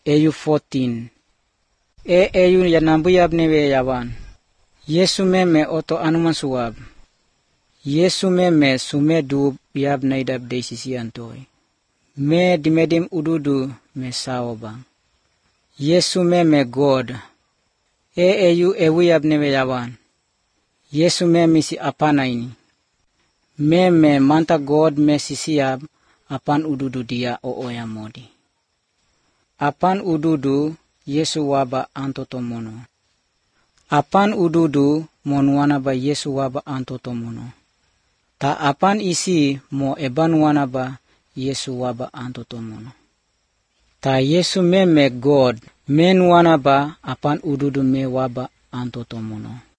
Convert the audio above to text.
Eyu 14. Eyu yanambuyab newe yawan. Yesu meme oto anuman suwab. Yesu meme sume dub yab naidab deisisi antoy. Me dimedim ududu me saoba. Yesu meme God. Eyu ewuyab newe yawan. Yesu meme si apana ini. Meme manta God me sisiab apan ududu dia ooya modi. Apan ududu Yesu waba antotomono. Apan ududu monwana ba Yesu waba antotomono. Ta apan isi mo ebanwana ba Yesu waba antotomono. Ta Yesu meme God menwana ba apan ududu me waba antotomono.